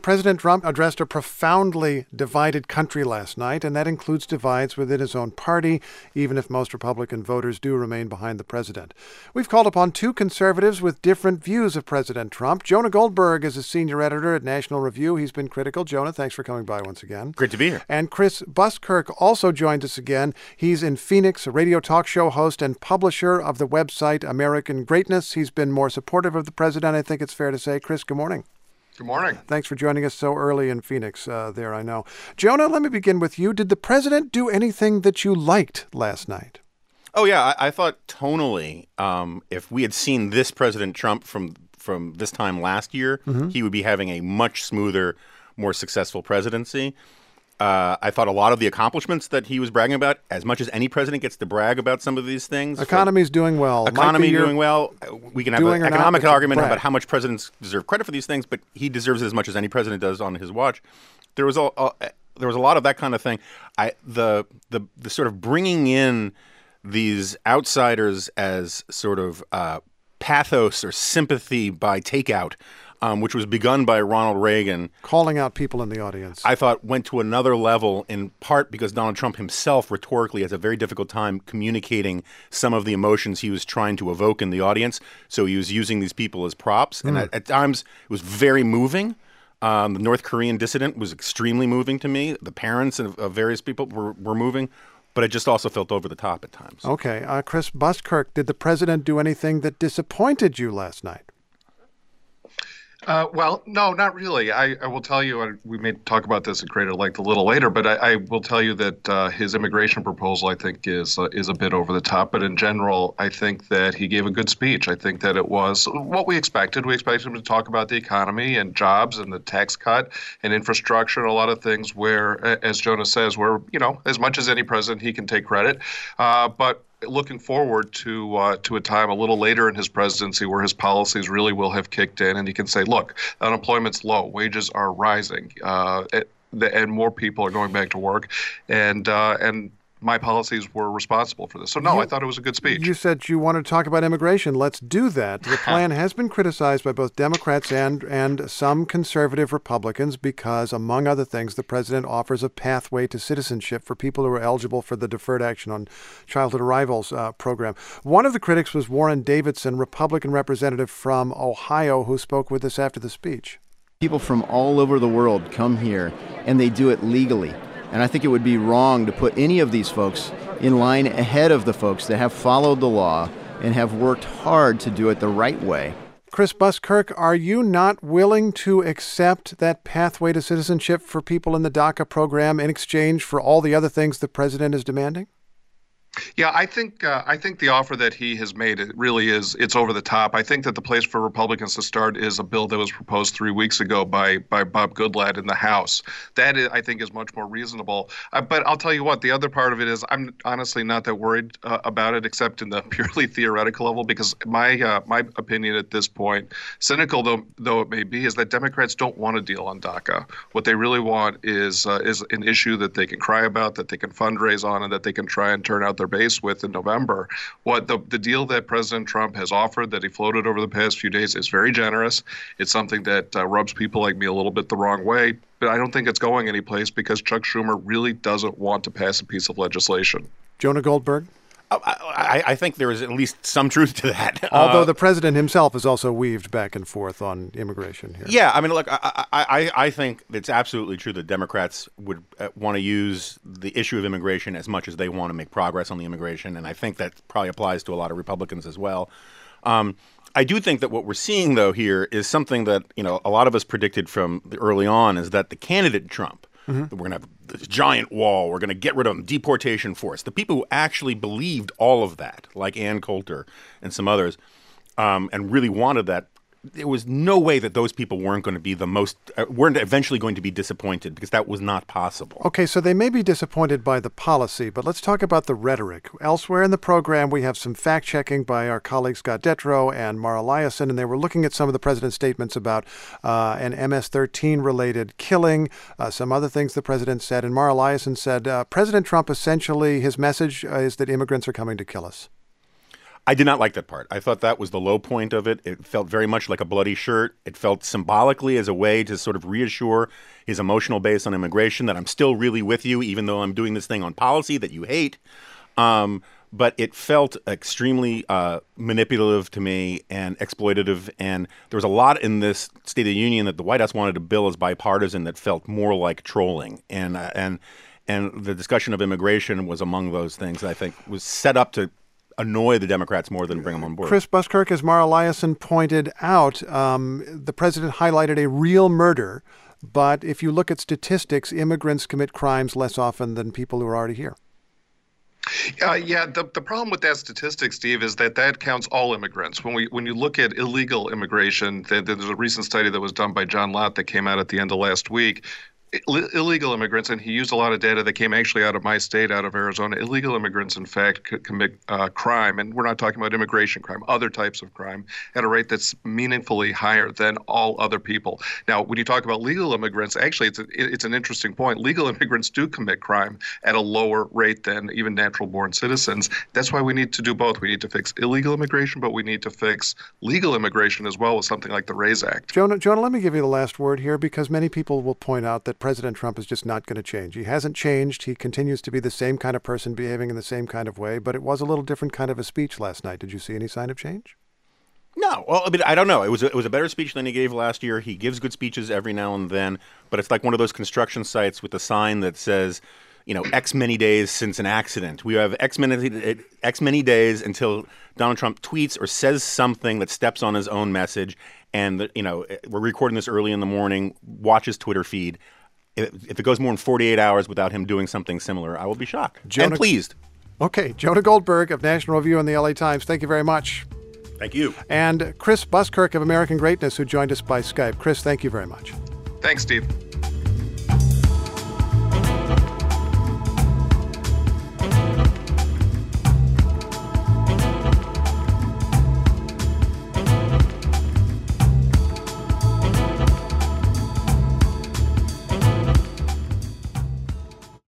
President Trump addressed a profoundly divided country last night, and that includes divides within his own party, even if most Republican voters do remain behind the president. We've called upon two conservatives with different views of President Trump. Jonah Goldberg is a senior editor at National Review. He's been critical. Jonah, thanks for coming by once again. Great to be here. And Chris Buskirk also joined us again. He's in Phoenix, a radio talk show host and publisher of the website American Greatness. He's been more supportive of the president, I think it's fair to say. Chris, good morning. Good morning. Thanks for joining us so early in Phoenix there, I know. Jonah, let me begin with you. Did the president do anything that you liked last night? Oh, yeah. I thought tonally, if we had seen this President Trump from this time last year, he would be having a much smoother, more successful presidency. I thought a lot of the accomplishments that he was bragging about, as much as any president gets to brag about some of these things. Economy's doing well. Economy doing well. We can have an economic argument about how much presidents deserve credit for these things, but he deserves it as much as any president does on his watch. There was a lot of that kind of thing. The sort of bringing in these outsiders as sort of pathos or sympathy by takeout, which was begun by Ronald Reagan. Calling out people in the audience. I thought went to another level, in part because Donald Trump himself rhetorically has a very difficult time communicating some of the emotions he was trying to evoke in the audience. So he was using these people as props. And at times, it was very moving. The North Korean dissident was extremely moving to me. The parents of various people were moving. But it just also felt over the top at times. Okay. Chris Buskirk, did the president do anything that disappointed you last night? Well, no, not really. I will tell you, we may talk about this at greater length a little later, but I will tell you that his immigration proposal, I think, is a bit over the top. But in general, I think that he gave a good speech. I think that it was what we expected. We expected him to talk about the economy and jobs and the tax cut and infrastructure and a lot of things where, as Jonah says, where, as much as any president, he can take credit. But looking forward to a time a little later in his presidency where his policies really will have kicked in, and he can say, look, unemployment's low, wages are rising, and more people are going back to work, and my policies were responsible for this. So, no, I thought it was a good speech. You said you wanted to talk about immigration. Let's do that. The plan has been criticized by both Democrats and some conservative Republicans because, among other things, the president offers a pathway to citizenship for people who are eligible for the Deferred Action on Childhood Arrivals program. One of the critics was Warren Davidson, Republican representative from Ohio, who spoke with us after the speech. People from all over the world come here, and they do it legally. And I think it would be wrong to put any of these folks in line ahead of the folks that have followed the law and have worked hard to do it the right way. Chris Buskirk, are you not willing to accept that pathway to citizenship for people in the DACA program in exchange for all the other things the president is demanding? Yeah, I think the offer that he has made, it's over the top. I think that the place for Republicans to start is a bill that was proposed 3 weeks ago by Bob Goodlatte in the House. That I think is much more reasonable. But I'll tell you what, the other part of it is I'm honestly not that worried about it, except in the purely theoretical level, because my opinion at this point, cynical though it may be, is that Democrats don't want a deal on DACA. What they really want is an issue that they can cry about, that they can fundraise on, and that they can try and turn out their base with in November. What the deal that President Trump has offered, that he floated over the past few days, is very generous. It's something that rubs people like me a little bit the wrong way, but I don't think it's going anyplace because Chuck Schumer really doesn't want to pass a piece of legislation. Jonah Goldberg? I think there is at least some truth to that. Although the president himself has also weaved back and forth on immigration here. Yeah, I mean, look, I think it's absolutely true that Democrats would want to use the issue of immigration as much as they want to make progress on the immigration, and I think that probably applies to a lot of Republicans as well. I do think that what we're seeing, though, here is something that a lot of us predicted from early on, is that the candidate Trump, that we're going to have this giant wall, we're going to get rid of them, deportation force. The people who actually believed all of that, like Ann Coulter and some others, and really wanted that, there was no way that those people weren't going to be weren't eventually going to be disappointed, because that was not possible. Okay, so they may be disappointed by the policy, but let's talk about the rhetoric. Elsewhere in the program, we have some fact-checking by our colleagues Scott Detrow and Mara Liasson, and they were looking at some of the president's statements about an MS-13-related killing, some other things the president said. And Mara Liasson said, President Trump essentially, his message is that immigrants are coming to kill us. I did not like that part. I thought that was the low point of it. It felt very much like a bloody shirt. It felt symbolically as a way to sort of reassure his emotional base on immigration that I'm still really with you, even though I'm doing this thing on policy that you hate. But it felt extremely manipulative to me and exploitative. And there was a lot in this State of the Union that the White House wanted to bill as bipartisan that felt more like trolling. And the discussion of immigration was among those things that I think was set up to annoy the Democrats more than bring them on board. Chris Buskirk, as Mara Liasson pointed out, the president highlighted a real murder. But if you look at statistics, immigrants commit crimes less often than people who are already here. The problem with that statistic, Steve, is that counts all immigrants. When you look at illegal immigration, there's a recent study that was done by John Lott that came out at the end of last week. Illegal immigrants, and he used a lot of data that came actually out of my state, out of Arizona. Illegal immigrants, in fact, commit crime, and we're not talking about immigration crime, other types of crime, at a rate that's meaningfully higher than all other people. Now, when you talk about legal immigrants, actually, it's an interesting point. Legal immigrants do commit crime at a lower rate than even natural-born citizens. That's why we need to do both. We need to fix illegal immigration, but we need to fix legal immigration as well with something like the RAISE Act. Jonah, let me give you the last word here, because many people will point out that President Trump is just not going to change. He hasn't changed. He continues to be the same kind of person behaving in the same kind of way, but it was a little different kind of a speech last night. Did you see any sign of change? No. Well, I mean, I don't know. It was a better speech than he gave last year. He gives good speeches every now and then, but it's like one of those construction sites with a sign that says, X many days since an accident. We have X many days until Donald Trump tweets or says something that steps on his own message. And, we're recording this early in the morning. Watch his Twitter feed. If it goes more than 48 hours without him doing something similar, I will be shocked and pleased. Okay. Jonah Goldberg of National Review and the LA Times, thank you very much. Thank you. And Chris Buskirk of American Greatness, who joined us by Skype. Chris, thank you very much. Thanks, Steve.